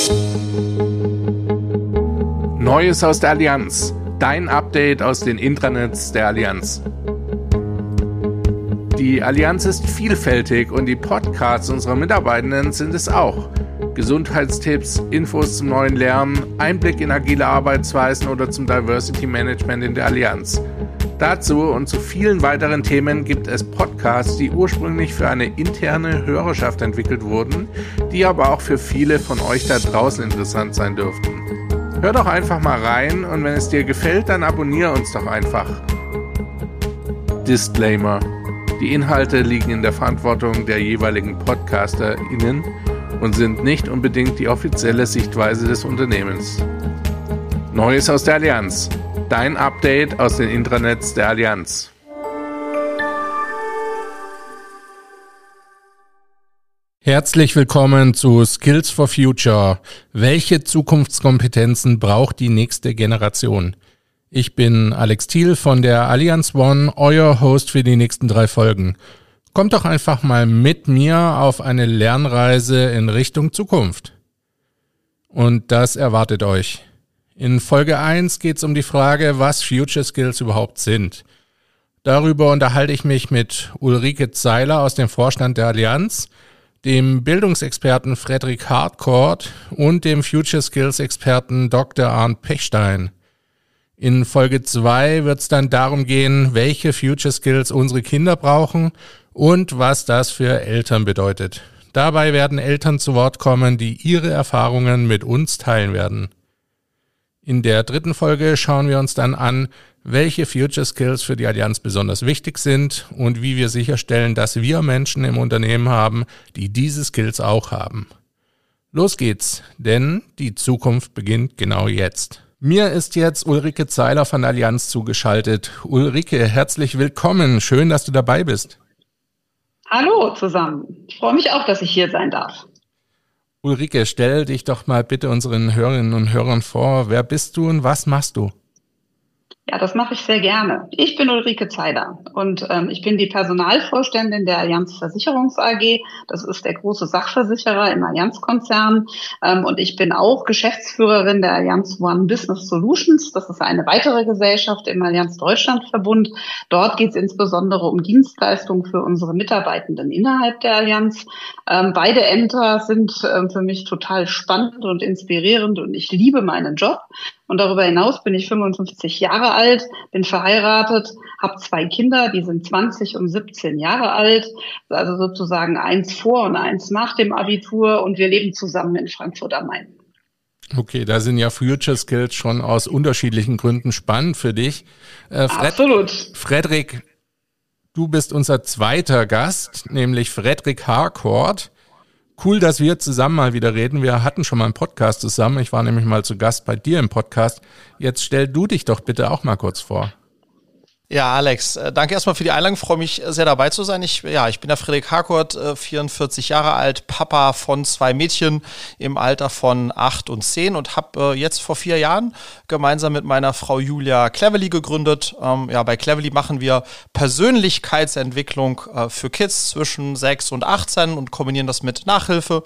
Neues aus der Allianz. Dein Update aus den Intranets der Allianz. Die Allianz ist vielfältig und die Podcasts unserer Mitarbeitenden sind es auch. Gesundheitstipps, Infos zum neuen Lernen, Einblick in agile Arbeitsweisen oder zum Diversity Management in der Allianz. Dazu und zu vielen weiteren Themen gibt es Podcasts, die ursprünglich für eine interne Hörerschaft entwickelt wurden, die aber auch für viele von euch da draußen interessant sein dürften. Hör doch einfach mal rein und wenn es dir gefällt, dann abonniere uns doch einfach. Disclaimer: Die Inhalte liegen in der Verantwortung der jeweiligen PodcasterInnen und sind nicht unbedingt die offizielle Sichtweise des Unternehmens. Neues aus der Allianz. Dein Update aus den Intranets der Allianz. Herzlich willkommen zu Skills for Future. Welche Zukunftskompetenzen braucht die nächste Generation? Ich bin Alex Thiel von der Allianz One, euer Host für die nächsten 3 Folgen. Kommt doch einfach mal mit mir auf eine Lernreise in Richtung Zukunft. Und das erwartet euch. In Folge 1 geht es um die Frage, was Future Skills überhaupt sind. Darüber unterhalte ich mich mit Ulrike Zeiler aus dem Vorstand der Allianz, dem Bildungsexperten Fredrik Harcourt und dem Future Skills Experten Dr. Arndt Pechstein. In Folge 2 wird es dann darum gehen, welche Future Skills unsere Kinder brauchen und was das für Eltern bedeutet. Dabei werden Eltern zu Wort kommen, die ihre Erfahrungen mit uns teilen werden. In der 3. Folge schauen wir uns dann an, welche Future Skills für die Allianz besonders wichtig sind und wie wir sicherstellen, dass wir Menschen im Unternehmen haben, die diese Skills auch haben. Los geht's, denn die Zukunft beginnt genau jetzt. Mir ist jetzt Ulrike Zeiler von der Allianz zugeschaltet. Ulrike, herzlich willkommen. Schön, dass du dabei bist. Hallo zusammen. Ich freue mich auch, dass ich hier sein darf. Ulrike, stell dich doch mal bitte unseren Hörerinnen und Hörern vor. Wer bist du und was machst du? Ja, das mache ich sehr gerne. Ich bin Ulrike Zeiler und ich bin die Personalvorständin der Allianz Versicherungs AG. Das ist der große Sachversicherer im Allianz-Konzern. Und ich bin auch Geschäftsführerin der Allianz One Business Solutions. Das ist eine weitere Gesellschaft im Allianz Deutschland-Verbund. Dort geht es insbesondere um Dienstleistungen für unsere Mitarbeitenden innerhalb der Allianz. Beide Ämter sind für mich total spannend und inspirierend und ich liebe meinen Job. Und darüber hinaus bin ich 55 Jahre alt, bin verheiratet, habe 2 Kinder, die sind 20 und 17 Jahre alt, also sozusagen eins vor und eins nach dem Abitur und wir leben zusammen in Frankfurt am Main. Okay, da sind ja Future Skills schon aus unterschiedlichen Gründen spannend für dich. Absolut. Fredrik, du bist unser zweiter Gast, nämlich Fredrik Harcourt. Cool, dass wir zusammen mal wieder reden. Wir hatten schon mal einen Podcast zusammen. Ich war nämlich mal zu Gast bei dir im Podcast. Jetzt stell du dich doch bitte auch mal kurz vor. Ja, Alex, danke erstmal für die Einladung. Ich freue mich sehr dabei zu sein. Ich bin der Fredrik Harcourt, 44 Jahre alt, Papa von 2 Mädchen im Alter von 8 und 10 und habe jetzt vor 4 Jahren gemeinsam mit meiner Frau Julia Cleverly gegründet. Bei Cleverly machen wir Persönlichkeitsentwicklung für Kids zwischen 6 und 18 und kombinieren das mit Nachhilfe.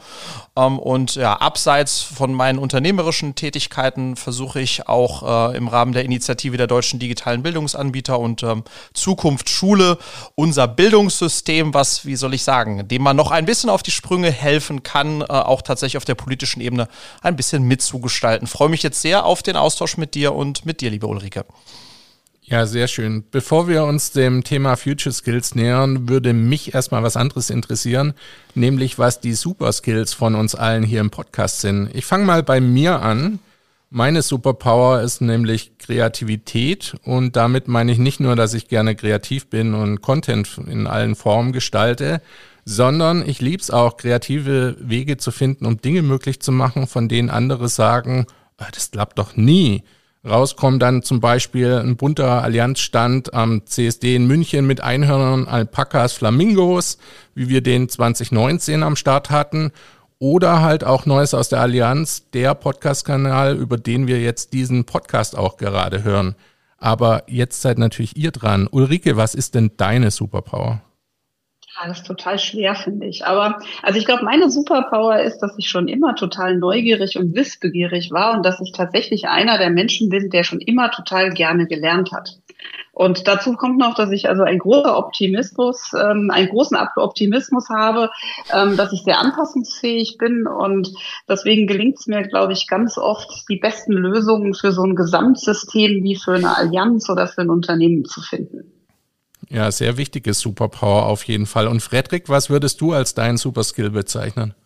Abseits von meinen unternehmerischen Tätigkeiten versuche ich auch im Rahmen der Initiative der deutschen digitalen Bildungsanbieter und Zukunft Schule, unser Bildungssystem, dem man noch ein bisschen auf die Sprünge helfen kann, auch tatsächlich auf der politischen Ebene ein bisschen mitzugestalten. Freue mich jetzt sehr auf den Austausch mit dir und mit dir, liebe Ulrike. Ja, sehr schön. Bevor wir uns dem Thema Future Skills nähern, würde mich erstmal was anderes interessieren, nämlich was die Super Skills von uns allen hier im Podcast sind. Ich fange mal bei mir an. Meine Superpower ist nämlich Kreativität und damit meine ich nicht nur, dass ich gerne kreativ bin und Content in allen Formen gestalte, sondern ich liebe es auch, kreative Wege zu finden, um Dinge möglich zu machen, von denen andere sagen, das klappt doch nie. Rauskommt dann zum Beispiel ein bunter Allianzstand am CSD in München mit Einhörnern, Alpakas, Flamingos, wie wir den 2019 am Start hatten. Oder halt auch Neues aus der Allianz, der Podcast-Kanal, über den wir jetzt diesen Podcast auch gerade hören. Aber jetzt seid natürlich ihr dran. Ulrike, was ist denn deine Superpower? Ja, das ist total schwer, finde ich. Aber also ich glaube, meine Superpower ist, dass ich schon immer total neugierig und wissbegierig war und dass ich tatsächlich einer der Menschen bin, der schon immer total gerne gelernt hat. Und dazu kommt noch, dass ich also einen großen Optimismus habe, dass ich sehr anpassungsfähig bin und deswegen gelingt es mir, glaube ich, ganz oft, die besten Lösungen für so ein Gesamtsystem wie für eine Allianz oder für ein Unternehmen zu finden. Ja, sehr wichtiges Superpower auf jeden Fall. Und Frederik, was würdest du als deinen Superskill bezeichnen?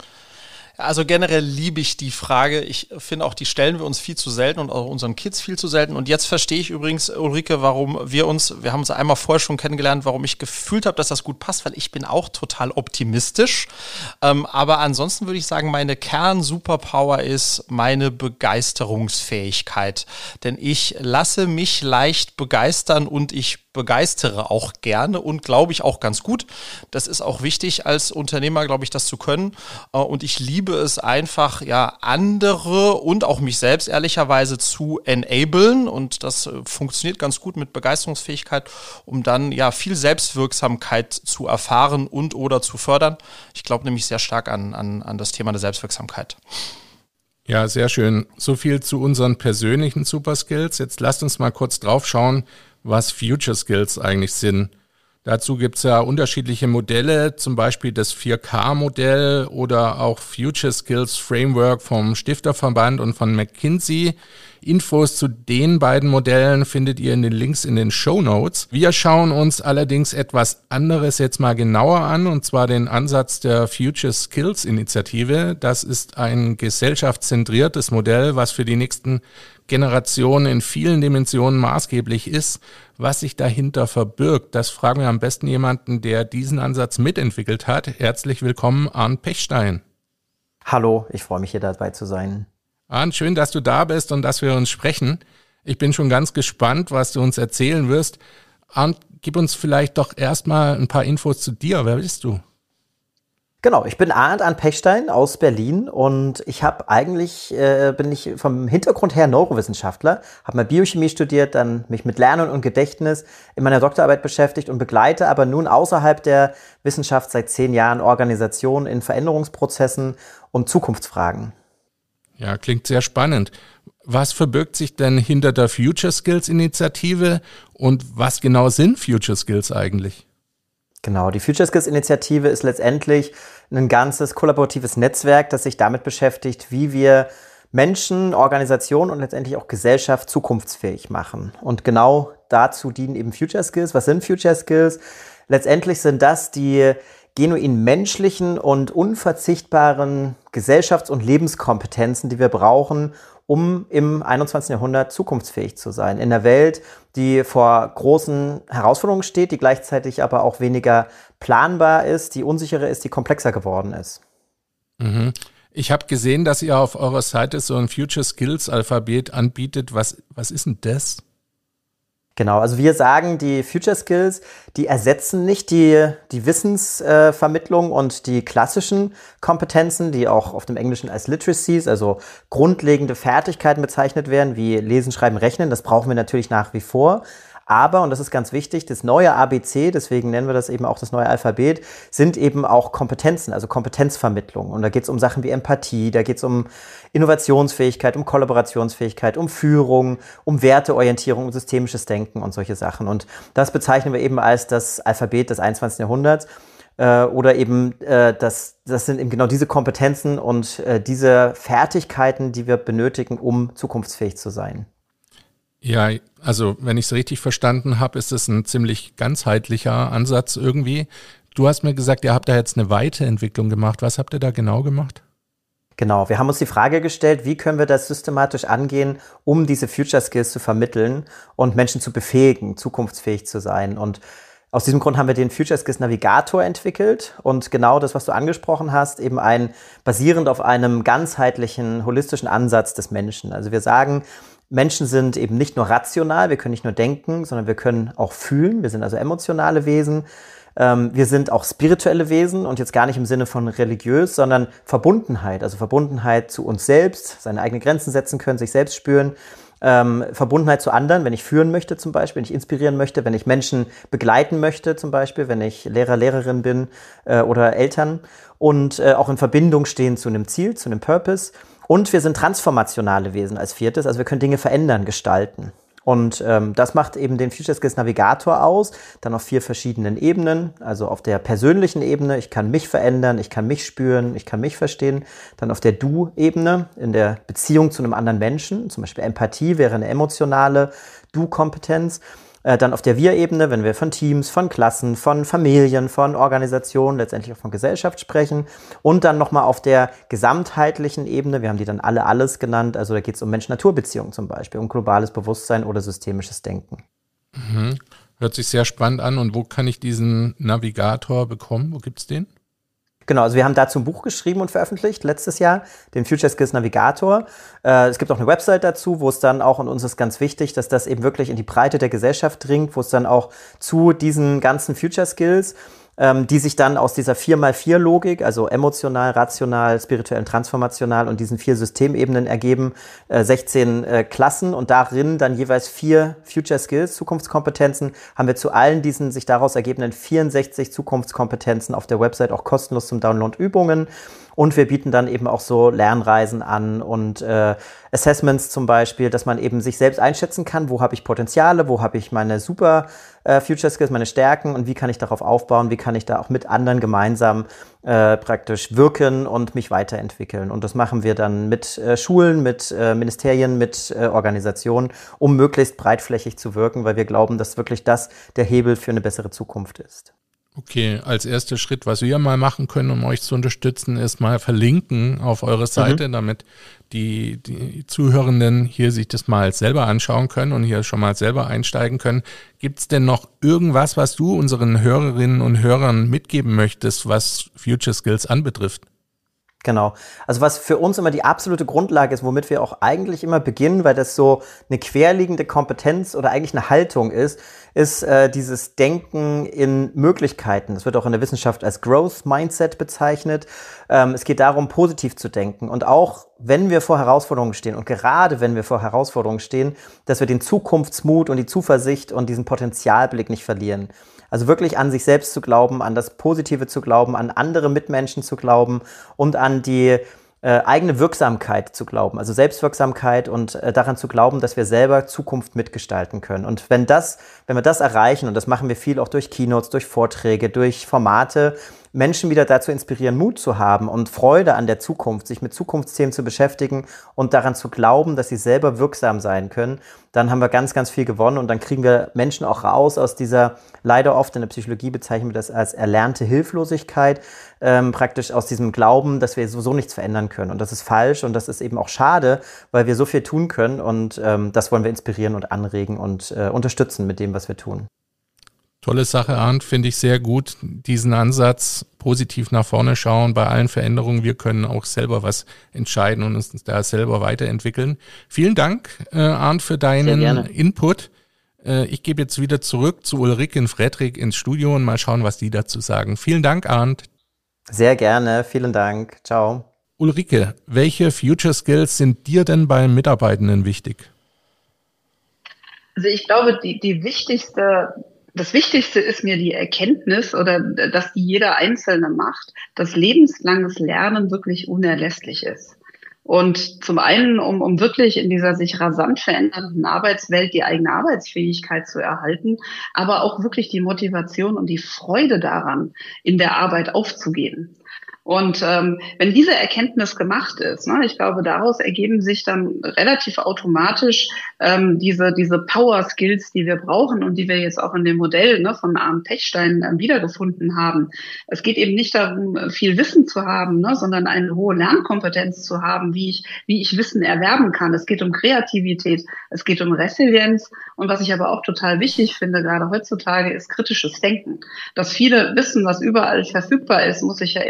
Also generell liebe ich die Frage. Ich finde auch, die stellen wir uns viel zu selten und auch unseren Kids viel zu selten. Und jetzt verstehe ich übrigens, Ulrike, warum wir haben uns einmal vorher schon kennengelernt, warum ich gefühlt habe, dass das gut passt, weil ich bin auch total optimistisch. Aber ansonsten würde ich sagen, meine Kern-Superpower ist meine Begeisterungsfähigkeit. Denn ich lasse mich leicht begeistern und ich begeistere auch gerne und glaube ich auch ganz gut. Das ist auch wichtig als Unternehmer, glaube ich, das zu können. Und ich liebe es einfach, ja, andere und auch mich selbst ehrlicherweise zu enablen. Und das funktioniert ganz gut mit Begeisterungsfähigkeit, um dann ja viel Selbstwirksamkeit zu erfahren und oder zu fördern. Ich glaube nämlich sehr stark an das Thema der Selbstwirksamkeit. Ja, sehr schön. So viel zu unseren persönlichen Superskills. Jetzt lasst uns mal kurz drauf schauen, was Future Skills eigentlich sind. Dazu gibt es ja unterschiedliche Modelle, zum Beispiel das 4K-Modell oder auch Future Skills Framework vom Stifterverband und von McKinsey. Infos zu den beiden Modellen findet ihr in den Links in den Shownotes. Wir schauen uns allerdings etwas anderes jetzt mal genauer an, und zwar den Ansatz der Future Skills Initiative. Das ist ein gesellschaftszentriertes Modell, was für die nächsten Generationen in vielen Dimensionen maßgeblich ist. Was sich dahinter verbirgt, das fragen wir am besten jemanden, der diesen Ansatz mitentwickelt hat. Herzlich willkommen, Arndt Pechstein. Hallo, ich freue mich, hier dabei zu sein. Arndt, schön, dass du da bist und dass wir uns sprechen. Ich bin schon ganz gespannt, was du uns erzählen wirst. Arndt, gib uns vielleicht doch erstmal ein paar Infos zu dir. Wer bist du? Genau, ich bin Arndt Pechstein aus Berlin und ich habe bin ich vom Hintergrund her Neurowissenschaftler, habe mal Biochemie studiert, dann mich mit Lernen und Gedächtnis in meiner Doktorarbeit beschäftigt und begleite aber nun außerhalb der Wissenschaft seit 10 Jahren Organisationen in Veränderungsprozessen und Zukunftsfragen. Ja, klingt sehr spannend. Was verbirgt sich denn hinter der Future Skills Initiative und was genau sind Future Skills eigentlich? Genau, die Future Skills Initiative ist letztendlich ein ganzes kollaboratives Netzwerk, das sich damit beschäftigt, wie wir Menschen, Organisationen und letztendlich auch Gesellschaft zukunftsfähig machen. Und genau dazu dienen eben Future Skills. Was sind Future Skills? Letztendlich sind das die genuin menschlichen und unverzichtbaren Gesellschafts- und Lebenskompetenzen, die wir brauchen, um im 21. Jahrhundert zukunftsfähig zu sein. In einer Welt, die vor großen Herausforderungen steht, die gleichzeitig aber auch weniger planbar ist, die unsicherer ist, die komplexer geworden ist. Mhm. Ich habe gesehen, dass ihr auf eurer Seite so ein Future Skills Alphabet anbietet. Was ist denn das? Genau, also wir sagen, die Future Skills, die ersetzen nicht die Wissensvermittlung und die klassischen Kompetenzen, die auch auf dem Englischen als Literacies, also grundlegende Fertigkeiten bezeichnet werden, wie Lesen, Schreiben, Rechnen. Das brauchen wir natürlich nach wie vor. Aber, und das ist ganz wichtig, das neue ABC, deswegen nennen wir das eben auch das neue Alphabet, sind eben auch Kompetenzen, also Kompetenzvermittlung. Und da geht es um Sachen wie Empathie, da geht es um Innovationsfähigkeit, um Kollaborationsfähigkeit, um Führung, um Werteorientierung, um systemisches Denken und solche Sachen. Und das bezeichnen wir eben als das Alphabet des 21. Jahrhunderts. Oder eben, das sind eben genau diese Kompetenzen und diese Fertigkeiten, die wir benötigen, um zukunftsfähig zu sein. Ja, also wenn ich es richtig verstanden habe, ist es ein ziemlich ganzheitlicher Ansatz irgendwie. Du hast mir gesagt, ihr habt da jetzt eine Weiterentwicklung gemacht. Was habt ihr da genau gemacht? Genau, wir haben uns die Frage gestellt, wie können wir das systematisch angehen, um diese Future Skills zu vermitteln und Menschen zu befähigen, zukunftsfähig zu sein. Und aus diesem Grund haben wir den Future Skills Navigator entwickelt und genau das, was du angesprochen hast, eben basierend auf einem ganzheitlichen, holistischen Ansatz des Menschen. Also wir sagen, Menschen sind eben nicht nur rational, wir können nicht nur denken, sondern wir können auch fühlen. Wir sind also emotionale Wesen. Wir sind auch spirituelle Wesen und jetzt gar nicht im Sinne von religiös, sondern Verbundenheit. Also Verbundenheit zu uns selbst, seine eigenen Grenzen setzen können, sich selbst spüren. Verbundenheit zu anderen, wenn ich führen möchte zum Beispiel, wenn ich inspirieren möchte, wenn ich Menschen begleiten möchte zum Beispiel, wenn ich Lehrer, Lehrerin bin oder Eltern und auch in Verbindung stehen zu einem Ziel, zu einem Purpose. Und wir sind transformationale Wesen als viertes, also wir können Dinge verändern, gestalten. Und das macht eben den Future Skills Navigator aus, dann auf 4 verschiedenen Ebenen, also auf der persönlichen Ebene, ich kann mich verändern, ich kann mich spüren, ich kann mich verstehen, dann auf der Du-Ebene, in der Beziehung zu einem anderen Menschen, zum Beispiel Empathie wäre eine emotionale Du-Kompetenz, dann auf der Wir-Ebene, wenn wir von Teams, von Klassen, von Familien, von Organisationen, letztendlich auch von Gesellschaft sprechen. Und dann nochmal auf der gesamtheitlichen Ebene, wir haben die dann alle alles genannt, also da geht es um Mensch-Natur-Beziehungen zum Beispiel, um globales Bewusstsein oder systemisches Denken. Mhm. Hört sich sehr spannend an. Und wo kann ich diesen Navigator bekommen? Wo gibt's den? Genau, also wir haben dazu ein Buch geschrieben und veröffentlicht letztes Jahr, den Future Skills Navigator. Es gibt auch eine Website dazu, wo es dann auch, und uns ist ganz wichtig, dass das eben wirklich in die Breite der Gesellschaft dringt, wo es dann auch zu diesen ganzen Future Skills, die sich dann aus dieser 4x4-Logik, also emotional, rational, spirituell und transformational und diesen 4 Systemebenen ergeben, 16 Klassen und darin dann jeweils 4 Future Skills, Zukunftskompetenzen, haben wir zu allen diesen sich daraus ergebenden 64 Zukunftskompetenzen auf der Website auch kostenlos zum Download Übungen. Und wir bieten dann eben auch so Lernreisen an und Assessments zum Beispiel, dass man eben sich selbst einschätzen kann, wo habe ich Potenziale, wo habe ich meine super Future Skills, meine Stärken und wie kann ich darauf aufbauen, wie kann ich da auch mit anderen gemeinsam praktisch wirken und mich weiterentwickeln. Und das machen wir dann mit Schulen, mit Ministerien, mit Organisationen, um möglichst breitflächig zu wirken, weil wir glauben, dass wirklich das der Hebel für eine bessere Zukunft ist. Okay, als erster Schritt, was wir mal machen können, um euch zu unterstützen, ist mal verlinken auf eure Seite, damit die Zuhörenden hier sich das mal selber anschauen können und hier schon mal selber einsteigen können. Gibt es denn noch irgendwas, was du unseren Hörerinnen und Hörern mitgeben möchtest, was Future Skills anbetrifft? Genau. Also was für uns immer die absolute Grundlage ist, womit wir auch eigentlich immer beginnen, weil das so eine querliegende Kompetenz oder eigentlich eine Haltung ist dieses Denken in Möglichkeiten. Das wird auch in der Wissenschaft als Growth Mindset bezeichnet. Es geht darum, positiv zu denken. Und auch wenn wir vor Herausforderungen stehen und gerade wenn wir vor Herausforderungen stehen, dass wir den Zukunftsmut und die Zuversicht und diesen Potenzialblick nicht verlieren. Also wirklich an sich selbst zu glauben, an das Positive zu glauben, an andere Mitmenschen zu glauben und an die eigene Wirksamkeit zu glauben, also Selbstwirksamkeit und daran zu glauben, dass wir selber Zukunft mitgestalten können. Und wenn wir das erreichen, und das machen wir viel auch durch Keynotes, durch Vorträge, durch Formate, Menschen wieder dazu inspirieren, Mut zu haben und Freude an der Zukunft, sich mit Zukunftsthemen zu beschäftigen und daran zu glauben, dass sie selber wirksam sein können, dann haben wir ganz, ganz viel gewonnen und dann kriegen wir Menschen auch raus aus dieser, leider oft in der Psychologie bezeichnen wir das als erlernte Hilflosigkeit, praktisch aus diesem Glauben, dass wir so nichts verändern können. Und das ist falsch und das ist eben auch schade, weil wir so viel tun können und das wollen wir inspirieren und anregen und unterstützen mit dem, was wir tun. Tolle Sache, Arndt, finde ich sehr gut, diesen Ansatz, positiv nach vorne schauen bei allen Veränderungen. Wir können auch selber was entscheiden und uns da selber weiterentwickeln. Vielen Dank, Arndt, für deinen Input. Ich gebe jetzt wieder zurück zu Ulrike und Fredrik ins Studio und mal schauen, was die dazu sagen. Vielen Dank, Arndt. Sehr gerne, vielen Dank. Ciao. Ulrike, welche Future Skills sind dir denn bei Mitarbeitenden wichtig? Also ich glaube, das Wichtigste ist mir die Erkenntnis oder dass die jeder Einzelne macht, dass lebenslanges Lernen wirklich unerlässlich ist. Und zum einen, um wirklich in dieser sich rasant verändernden Arbeitswelt die eigene Arbeitsfähigkeit zu erhalten, aber auch wirklich die Motivation und die Freude daran, in der Arbeit aufzugehen. Und wenn diese Erkenntnis gemacht ist, ne, ich glaube, daraus ergeben sich dann relativ automatisch diese Power-Skills, die wir brauchen und die wir jetzt auch in dem Modell von Arndt Pechstein wiedergefunden haben. Es geht eben nicht darum, viel Wissen zu haben, sondern eine hohe Lernkompetenz zu haben, wie ich Wissen erwerben kann. Es geht um Kreativität, es geht um Resilienz. Und was ich aber auch total wichtig finde, gerade heutzutage, ist kritisches Denken. Das viele Wissen, was überall verfügbar ist, muss ich ja immer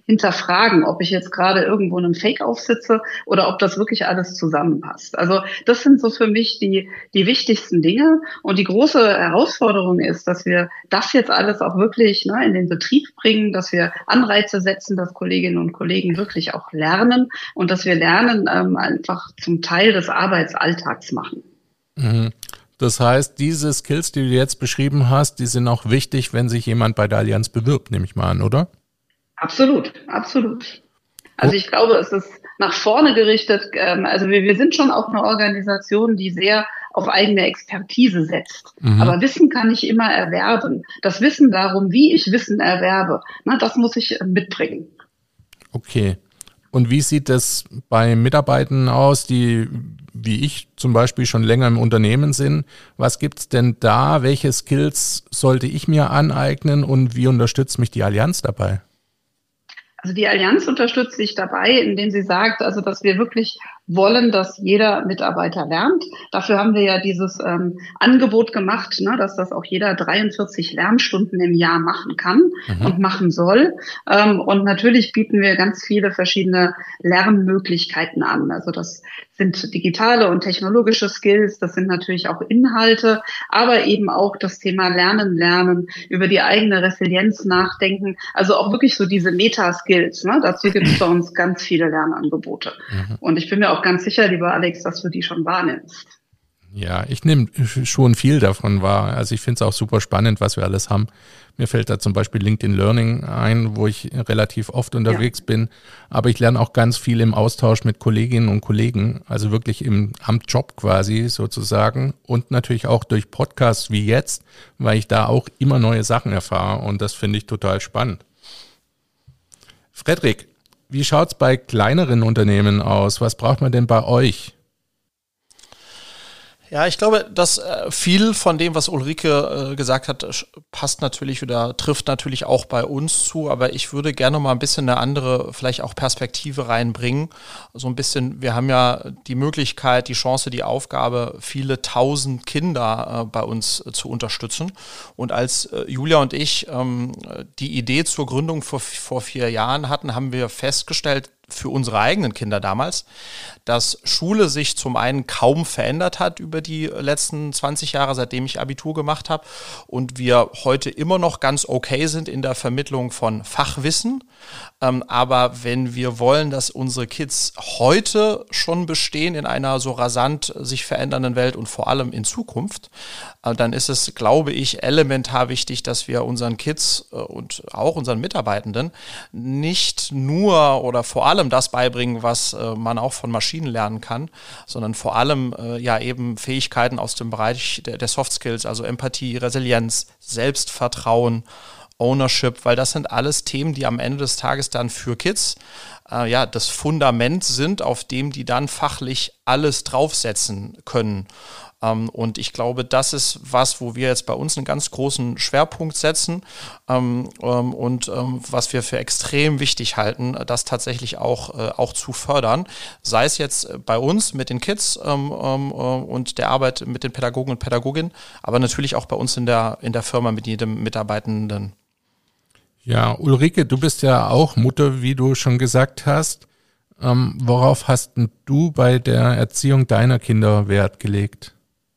hinterfragen, ob ich jetzt gerade irgendwo in einem Fake aufsitze oder ob das wirklich alles zusammenpasst. Also das sind so für mich die wichtigsten Dinge. Und die große Herausforderung ist, dass wir das jetzt alles auch wirklich in den Betrieb bringen, dass wir Anreize setzen, dass Kolleginnen und Kollegen wirklich auch lernen und dass wir Lernen einfach zum Teil des Arbeitsalltags machen. Mhm. Das heißt, diese Skills, die du jetzt beschrieben hast, die sind auch wichtig, wenn sich jemand bei der Allianz bewirbt, nehme ich mal an, oder? Absolut, absolut. Also ich glaube, es ist nach vorne gerichtet. Also wir sind schon auch eine Organisation, die sehr auf eigene Expertise setzt. Mhm. Aber Wissen kann ich immer erwerben. Das Wissen darum, wie ich Wissen erwerbe, das muss ich mitbringen. Okay. Und wie sieht das bei Mitarbeitern aus, die, wie ich zum Beispiel, schon länger im Unternehmen sind? Was gibt's denn da? Welche Skills sollte ich mir aneignen und wie unterstützt mich die Allianz dabei? Also die Allianz unterstützt sich dabei, indem sie sagt, also dass wir wirklich wollen, dass jeder Mitarbeiter lernt. Dafür haben wir ja dieses Angebot gemacht, dass das auch jeder 43 Lernstunden im Jahr machen kann und machen soll. Und natürlich bieten wir ganz viele verschiedene Lernmöglichkeiten an. Also das sind digitale und technologische Skills, das sind natürlich auch Inhalte, aber eben auch das Thema Lernen, über die eigene Resilienz nachdenken. Also auch wirklich so diese Meta-Skills. Dazu gibt es bei uns ganz viele Lernangebote. Und ich bin mir auch ganz sicher, lieber Alex, dass du die schon wahrnimmst. Ja, ich nehme schon viel davon wahr. Also ich finde es auch super spannend, was wir alles haben. Mir fällt da zum Beispiel LinkedIn Learning ein, wo ich relativ oft unterwegs bin. Aber ich lerne auch ganz viel im Austausch mit Kolleginnen und Kollegen, also wirklich am Job quasi sozusagen. Und natürlich auch durch Podcasts wie jetzt, weil ich da auch immer neue Sachen erfahre. Und das finde ich total spannend. Frederik, wie schaut's bei kleineren Unternehmen aus? Was braucht man denn bei euch? Ja, ich glaube, dass viel von dem, was Ulrike gesagt hat, passt natürlich oder trifft natürlich auch bei uns zu, aber ich würde gerne mal ein bisschen eine andere, vielleicht auch Perspektive reinbringen. So ein bisschen, wir haben ja die Möglichkeit, die Chance, die Aufgabe, viele tausend Kinder bei uns zu unterstützen. Und als Julia und ich die Idee zur Gründung vor 4 Jahren hatten, haben wir festgestellt, für unsere eigenen Kinder damals, dass Schule sich zum einen kaum verändert hat über die letzten 20 Jahre, seitdem ich Abitur gemacht habe und wir heute immer noch ganz okay sind in der Vermittlung von Fachwissen. Aber wenn wir wollen, dass unsere Kids heute schon bestehen in einer so rasant sich verändernden Welt und vor allem in Zukunft, dann ist es, glaube ich, elementar wichtig, dass wir unseren Kids und auch unseren Mitarbeitenden nicht nur oder vor allem das beibringen, was man auch von Maschinen lernen kann, sondern vor allem eben Fähigkeiten aus dem Bereich der Soft Skills, also Empathie, Resilienz, Selbstvertrauen, Ownership, weil das sind alles Themen, die am Ende des Tages dann für Kids das Fundament sind, auf dem die dann fachlich alles draufsetzen können. Und ich glaube, das ist was, wo wir jetzt bei uns einen ganz großen Schwerpunkt setzen und was wir für extrem wichtig halten, das tatsächlich auch zu fördern. Sei es jetzt bei uns mit den Kids und der Arbeit mit den Pädagogen und Pädagoginnen, aber natürlich auch bei uns in der Firma mit jedem Mitarbeitenden. Ja, Ulrike, du bist ja auch Mutter, wie du schon gesagt hast. Worauf hast denn du bei der Erziehung deiner Kinder Wert gelegt?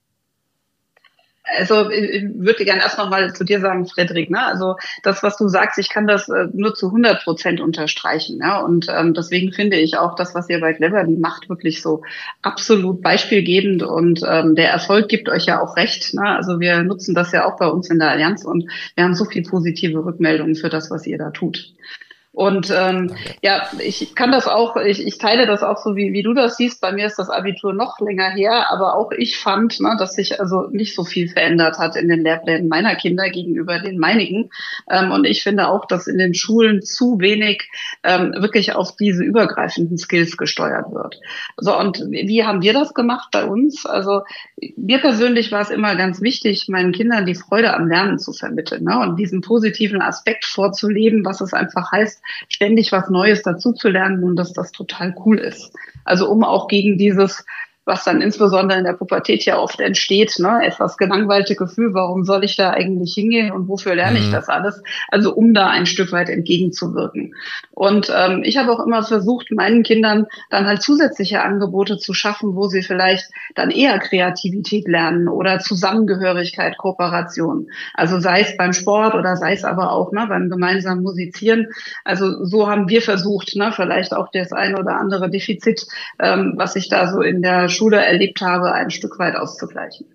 Also ich würde gerne erst noch mal zu dir sagen, Frederik, also das, was du sagst, ich kann das nur zu 100% unterstreichen. Und deswegen finde ich auch das, was ihr bei Cleverly macht, wirklich so absolut beispielgebend und der Erfolg gibt euch ja auch recht. Also wir nutzen das ja auch bei uns in der Allianz und wir haben so viel positive Rückmeldungen für das, was ihr da tut. Und ich kann das auch, ich teile das auch so, wie du das siehst. Bei mir ist das Abitur noch länger her, aber auch ich fand, dass sich also nicht so viel verändert hat in den Lehrplänen meiner Kinder gegenüber den meinigen. Und ich finde auch, dass in den Schulen zu wenig wirklich auf diese übergreifenden Skills gesteuert wird. So, und wie haben wir das gemacht bei uns? Also mir persönlich war es immer ganz wichtig, meinen Kindern die Freude am Lernen zu vermitteln, und diesen positiven Aspekt vorzuleben, was es einfach heißt, ständig was Neues dazu zu lernen und dass das total cool ist. Also um auch gegen dieses was dann insbesondere in der Pubertät ja oft entsteht, ne? Etwas gelangweilte Gefühl, warum soll ich da eigentlich hingehen und wofür lerne ich das alles? Also um da ein Stück weit entgegenzuwirken. Und ich habe auch immer versucht, meinen Kindern dann halt zusätzliche Angebote zu schaffen, wo sie vielleicht dann eher Kreativität lernen oder Zusammengehörigkeit, Kooperation. Also sei es beim Sport oder sei es aber auch beim gemeinsamen Musizieren. Also so haben wir versucht, vielleicht auch das eine oder andere Defizit, was ich da so in der Schule erlebt habe, ein Stück weit auszugleichen.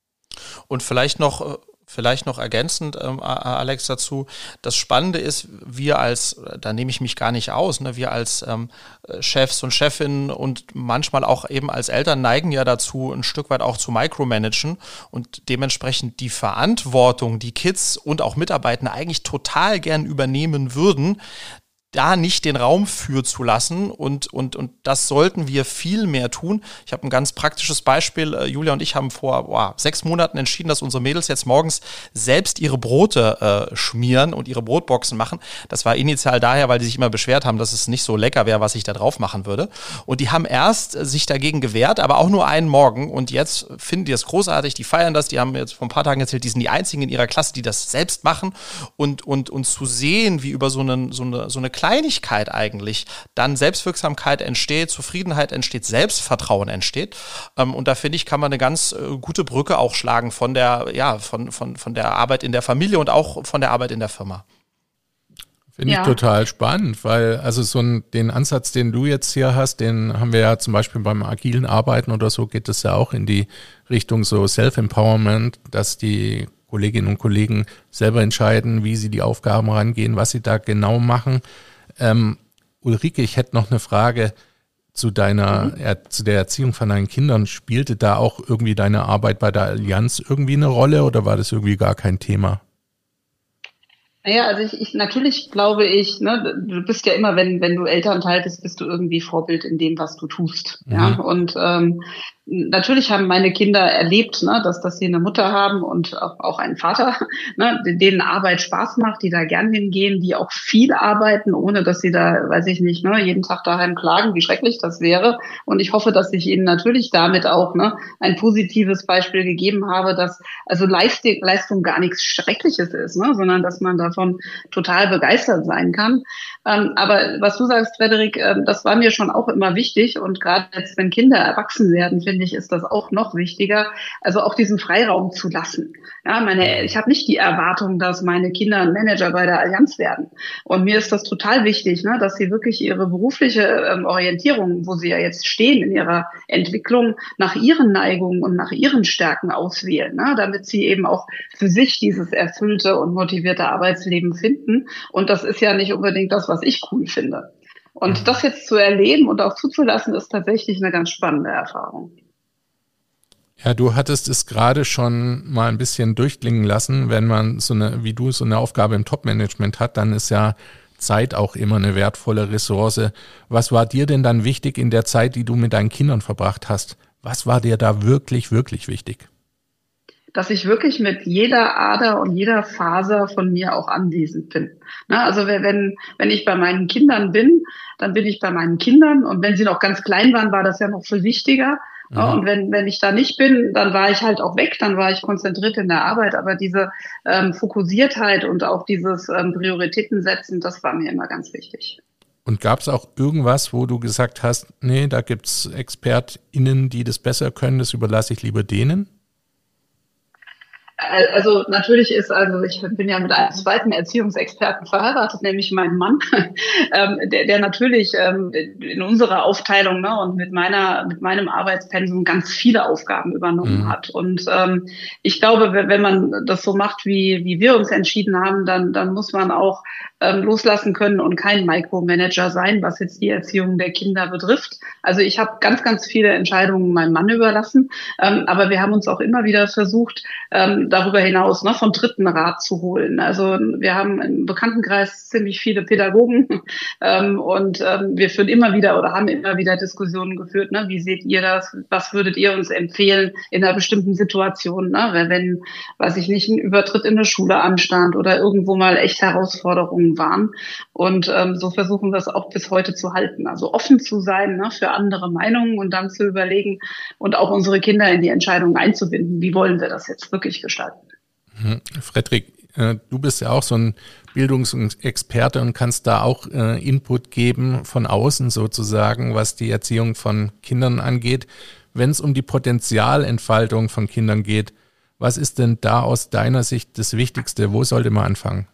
Und vielleicht noch ergänzend, Alex, dazu, das Spannende ist, da nehme ich mich gar nicht aus, ne, wir als Chefs und Chefinnen und manchmal auch eben als Eltern neigen ja dazu, ein Stück weit auch zu micromanagen und dementsprechend die Verantwortung, die Kids und auch Mitarbeiter eigentlich total gern übernehmen würden, da nicht den Raum für zu lassen und das sollten wir viel mehr tun. Ich habe ein ganz praktisches Beispiel. Julia und ich haben vor 6 Monaten entschieden, dass unsere Mädels jetzt morgens selbst ihre Brote schmieren und ihre Brotboxen machen. Das war initial daher, weil die sich immer beschwert haben, dass es nicht so lecker wäre, was ich da drauf machen würde. Und die haben erst sich dagegen gewehrt, aber auch nur einen Morgen. Und jetzt finden die das großartig, die feiern das. Die haben jetzt vor ein paar Tagen erzählt, die sind die einzigen in ihrer Klasse, die das selbst machen. Und zu sehen, wie über so eine Kleinigkeit eigentlich dann Selbstwirksamkeit entsteht, Zufriedenheit entsteht, Selbstvertrauen entsteht. Und da finde ich, kann man eine ganz gute Brücke auch schlagen von der Arbeit in der Familie und auch von der Arbeit in der Firma. Finde ich total spannend, weil den Ansatz, den du jetzt hier hast, den haben wir ja zum Beispiel beim agilen Arbeiten oder so, geht es ja auch in die Richtung so Self-Empowerment, dass die Kolleginnen und Kollegen selber entscheiden, wie sie die Aufgaben rangehen, was sie da genau machen. Ulrike, ich hätte noch eine Frage zu der Erziehung von deinen Kindern. Spielte da auch irgendwie deine Arbeit bei der Allianz irgendwie eine Rolle oder war das irgendwie gar kein Thema? Naja, also natürlich glaube ich, du bist ja immer, wenn du Elternteil bist, bist du irgendwie Vorbild in dem, was du tust. Mhm. Ja, und natürlich haben meine Kinder erlebt, dass sie eine Mutter haben und auch einen Vater, denen Arbeit Spaß macht, die da gern hingehen, die auch viel arbeiten, ohne dass sie da, weiß ich nicht, jeden Tag daheim klagen, wie schrecklich das wäre. Und ich hoffe, dass ich ihnen natürlich damit auch ein positives Beispiel gegeben habe, dass also Leistung gar nichts Schreckliches ist, sondern dass man davon total begeistert sein kann. Aber was du sagst, Frederik, das war mir schon auch immer wichtig. Und gerade jetzt, wenn Kinder erwachsen werden, finde ich, ist das auch noch wichtiger, also auch diesen Freiraum zu lassen. Ja, ich habe nicht die Erwartung, dass meine Kinder ein Manager bei der Allianz werden. Und mir ist das total wichtig, dass sie wirklich ihre berufliche Orientierung, wo sie ja jetzt stehen in ihrer Entwicklung, nach ihren Neigungen und nach ihren Stärken auswählen, damit sie eben auch für sich dieses erfüllte und motivierte Arbeitsleben finden. Und das ist ja nicht unbedingt das, was ich cool finde. Und das jetzt zu erleben und auch zuzulassen, ist tatsächlich eine ganz spannende Erfahrung. Ja, du hattest es gerade schon mal ein bisschen durchklingen lassen, wenn man wie du so eine Aufgabe im Top-Management hat, dann ist ja Zeit auch immer eine wertvolle Ressource. Was war dir denn dann wichtig in der Zeit, die du mit deinen Kindern verbracht hast? Was war dir da wirklich, wirklich wichtig? Dass ich wirklich mit jeder Ader und jeder Faser von mir auch anwesend bin. Also wenn ich bei meinen Kindern bin, dann bin ich bei meinen Kindern. Und wenn sie noch ganz klein waren, war das ja noch viel wichtiger. Mhm. Und wenn ich da nicht bin, dann war ich halt auch weg, dann war ich konzentriert in der Arbeit. Aber diese Fokussiertheit und auch dieses Prioritäten setzen, das war mir immer ganz wichtig. Und gab es auch irgendwas, wo du gesagt hast, nee, da gibt's ExpertInnen, die das besser können, das überlasse ich lieber denen? Also natürlich ich bin ja mit einem zweiten Erziehungsexperten verheiratet, nämlich meinem Mann, der natürlich in unserer Aufteilung und mit meinem Arbeitspensum ganz viele Aufgaben übernommen hat. Und ich glaube, wenn man das so macht, wie wir uns entschieden haben, dann muss man auch loslassen können und kein Micromanager sein, was jetzt die Erziehung der Kinder betrifft. Also ich habe ganz, ganz viele Entscheidungen meinem Mann überlassen, aber wir haben uns auch immer wieder versucht, darüber hinaus von Dritten Rat zu holen. Also wir haben im Bekanntenkreis ziemlich viele Pädagogen und wir führen immer wieder oder haben immer wieder Diskussionen geführt. Wie seht ihr das? Was würdet ihr uns empfehlen in einer bestimmten Situation? Wenn, weiß ich nicht, ein Übertritt in der Schule anstand oder irgendwo mal echt Herausforderungen Prägung waren. Und so versuchen wir es auch bis heute zu halten. Also offen zu sein, ne, für andere Meinungen und dann zu überlegen und auch unsere Kinder in die Entscheidungen einzubinden. Wie wollen wir das jetzt wirklich gestalten? Frederik, du bist ja auch so ein Bildungsexperte und kannst da auch Input geben von außen sozusagen, was die Erziehung von Kindern angeht. Wenn es um die Potenzialentfaltung von Kindern geht, was ist denn da aus deiner Sicht das Wichtigste? Wo sollte man anfangen?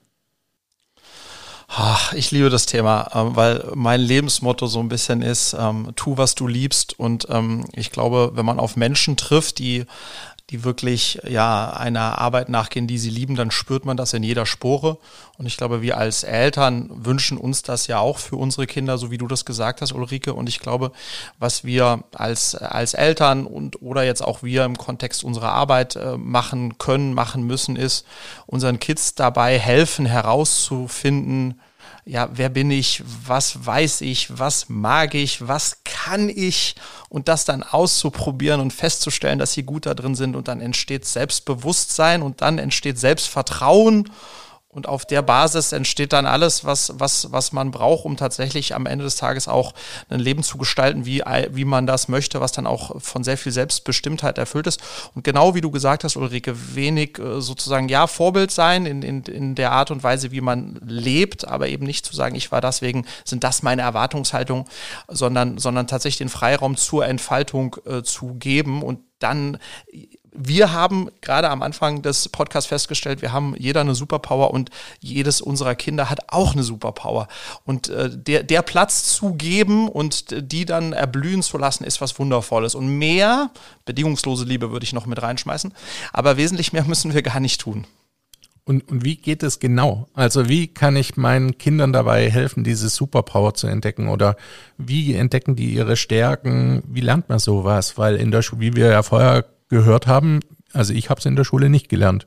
Ich liebe das Thema, weil mein Lebensmotto so ein bisschen ist, tu, was du liebst. Und ich glaube, wenn man auf Menschen trifft, die wirklich einer Arbeit nachgehen, die sie lieben, dann spürt man das in jeder Spore. Und ich glaube, wir als Eltern wünschen uns das ja auch für unsere Kinder, so wie du das gesagt hast, Ulrike. Und ich glaube, was wir als Eltern oder jetzt auch wir im Kontext unserer Arbeit machen können, machen müssen, ist unseren Kids dabei helfen, herauszufinden, wer bin ich, was weiß ich, was mag ich, was kann ich und das dann auszuprobieren und festzustellen, dass sie gut da drin sind und dann entsteht Selbstbewusstsein und dann entsteht Selbstvertrauen und auf der Basis entsteht dann alles, was man braucht, um tatsächlich am Ende des Tages auch ein Leben zu gestalten, wie man das möchte, was dann auch von sehr viel Selbstbestimmtheit erfüllt ist. Und genau wie du gesagt hast, Ulrike, wenig sozusagen Vorbild sein in der Art und Weise, wie man lebt, aber eben nicht zu sagen, ich war deswegen, sind das meine Erwartungshaltung, sondern tatsächlich den Freiraum zur Entfaltung zu geben und dann. Wir haben gerade am Anfang des Podcasts festgestellt, wir haben jeder eine Superpower und jedes unserer Kinder hat auch eine Superpower. Und der Platz zu geben und die dann erblühen zu lassen, ist was Wundervolles. Und mehr, bedingungslose Liebe würde ich noch mit reinschmeißen, aber wesentlich mehr müssen wir gar nicht tun. Und wie geht es genau? Also wie kann ich meinen Kindern dabei helfen, diese Superpower zu entdecken? Oder wie entdecken die ihre Stärken? Wie lernt man sowas? Weil in der Schule, wie wir ja vorher gehört haben, also ich habe es in der Schule nicht gelernt.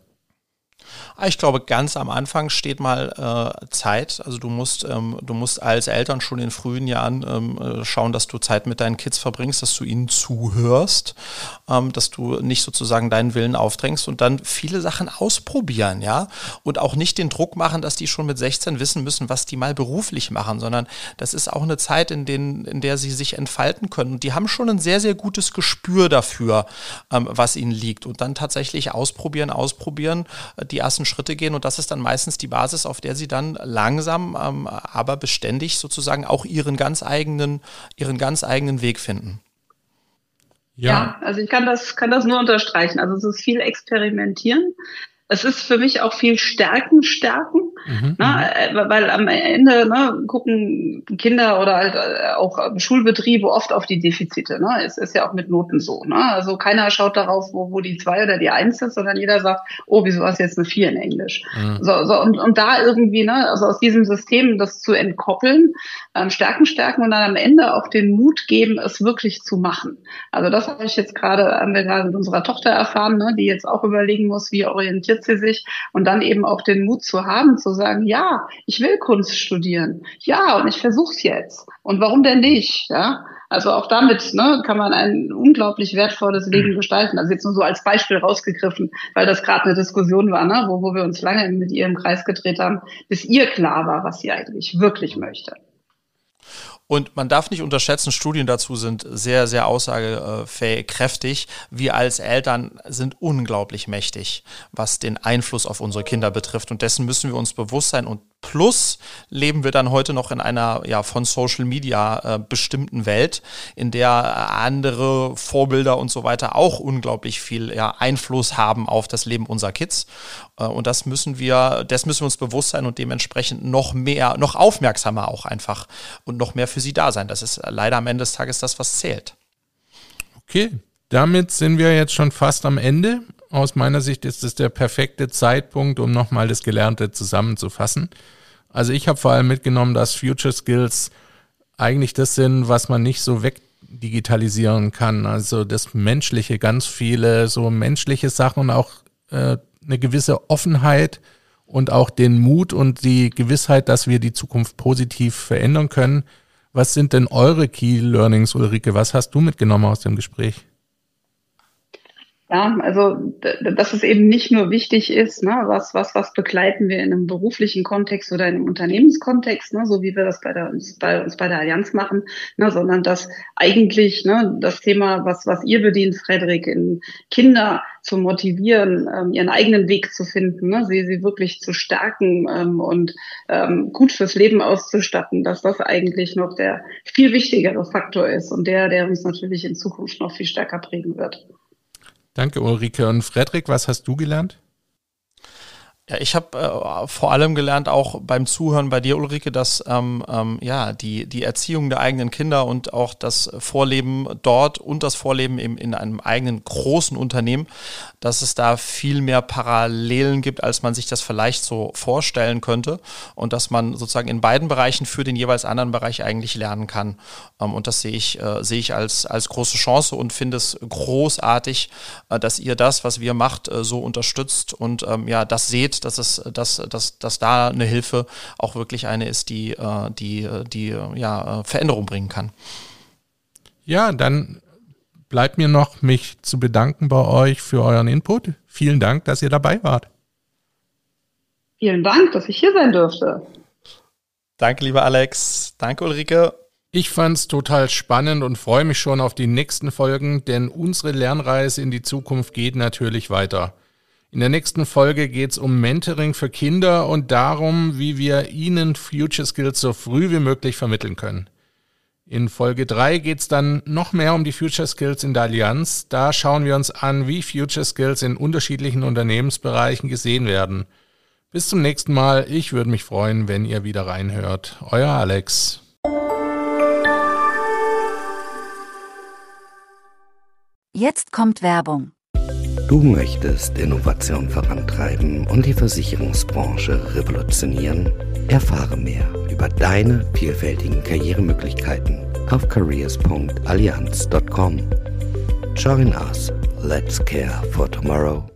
Ich glaube, ganz am Anfang steht mal Zeit. Also du musst als Eltern schon in frühen Jahren schauen, dass du Zeit mit deinen Kids verbringst, dass du ihnen zuhörst, dass du nicht sozusagen deinen Willen aufdrängst und dann viele Sachen ausprobieren, ja. Und auch nicht den Druck machen, dass die schon mit 16 wissen müssen, was die mal beruflich machen, sondern das ist auch eine Zeit, in der sie sich entfalten können. Und die haben schon ein sehr, sehr gutes Gespür dafür, was ihnen liegt. Und dann tatsächlich ausprobieren, die ersten Schritte gehen und das ist dann meistens die Basis, auf der sie dann langsam, aber beständig sozusagen auch ihren ganz eigenen Weg finden. Ja, also ich kann das nur unterstreichen. Also es ist viel Experimentieren. Es ist für mich auch viel Stärken. Weil am Ende gucken Kinder oder halt auch Schulbetriebe oft auf die Defizite. Es ist ja auch mit Noten so. Also keiner schaut darauf, wo die 2 oder die 1 ist, sondern jeder sagt, oh, wieso hast du jetzt eine 4 in Englisch? Und da irgendwie, also aus diesem System das zu entkoppeln, Stärken und dann am Ende auch den Mut geben, es wirklich zu machen. Also das haben wir gerade mit unserer Tochter erfahren, die jetzt auch überlegen muss, wie orientiert sie sich und dann eben auch den Mut zu haben, zu sagen, ja, ich will Kunst studieren. Ja, und ich versuch's jetzt. Und warum denn nicht? Ja, also auch damit kann man ein unglaublich wertvolles Leben gestalten. Also jetzt nur so als Beispiel rausgegriffen, weil das gerade eine Diskussion war, wo wir uns lange mit ihr im Kreis gedreht haben, bis ihr klar war, was sie eigentlich wirklich möchte. Und man darf nicht unterschätzen, Studien dazu sind sehr, sehr aussagekräftig. Wir als Eltern sind unglaublich mächtig, was den Einfluss auf unsere Kinder betrifft. Und dessen müssen wir uns bewusst sein. Und plus leben wir dann heute noch in einer von Social Media bestimmten Welt, in der andere Vorbilder und so weiter auch unglaublich viel Einfluss haben auf das Leben unserer Kids. Und das müssen wir uns bewusst sein und dementsprechend noch aufmerksamer auch einfach und noch mehr für sie da sein. Das ist leider am Ende des Tages das, was zählt. Okay, damit sind wir jetzt schon fast am Ende. Aus meiner Sicht ist es der perfekte Zeitpunkt, um nochmal das Gelernte zusammenzufassen. Also ich habe vor allem mitgenommen, dass Future Skills eigentlich das sind, was man nicht so wegdigitalisieren kann. Also das Menschliche, ganz viele so menschliche Sachen und auch eine gewisse Offenheit und auch den Mut und die Gewissheit, dass wir die Zukunft positiv verändern können. Was sind denn eure Key Learnings, Ulrike? Was hast du mitgenommen aus dem Gespräch? Ja, also dass es eben nicht nur wichtig ist, ne, was begleiten wir in einem beruflichen Kontext oder in einem Unternehmenskontext, ne, so wie wir das bei uns bei der Allianz machen, ne, sondern dass eigentlich, ne, das Thema, was ihr bedient, Frederik, in Kinder zu motivieren, ihren eigenen Weg zu finden, ne, sie wirklich zu stärken und gut fürs Leben auszustatten, dass das eigentlich noch der viel wichtigere Faktor ist und der uns natürlich in Zukunft noch viel stärker prägen wird. Danke, Ulrike. Und Frederik, was hast du gelernt? Ja, ich habe vor allem gelernt, auch beim Zuhören bei dir, Ulrike, dass die Erziehung der eigenen Kinder und auch das Vorleben dort und das Vorleben in einem eigenen großen Unternehmen, dass es da viel mehr Parallelen gibt, als man sich das vielleicht so vorstellen könnte und dass man sozusagen in beiden Bereichen für den jeweils anderen Bereich eigentlich lernen kann. Und das sehe ich als große Chance und finde es großartig, dass ihr das, was wir macht, so unterstützt und das seht, dass da eine Hilfe auch wirklich eine ist, die Veränderung bringen kann. Ja, dann bleibt mir noch, mich zu bedanken bei euch für euren Input. Vielen Dank, dass ihr dabei wart. Vielen Dank, dass ich hier sein durfte. Danke, lieber Alex. Danke, Ulrike. Ich fand's total spannend und freue mich schon auf die nächsten Folgen, denn unsere Lernreise in die Zukunft geht natürlich weiter. In der nächsten Folge geht's um Mentoring für Kinder und darum, wie wir ihnen Future Skills so früh wie möglich vermitteln können. In Folge 3 geht's dann noch mehr um die Future Skills in der Allianz. Da schauen wir uns an, wie Future Skills in unterschiedlichen Unternehmensbereichen gesehen werden. Bis zum nächsten Mal. Ich würde mich freuen, wenn ihr wieder reinhört. Euer Alex. Jetzt kommt Werbung. Du möchtest Innovation vorantreiben und die Versicherungsbranche revolutionieren? Erfahre mehr über deine vielfältigen Karrieremöglichkeiten auf careers.allianz.com. Join us. Let's care for tomorrow.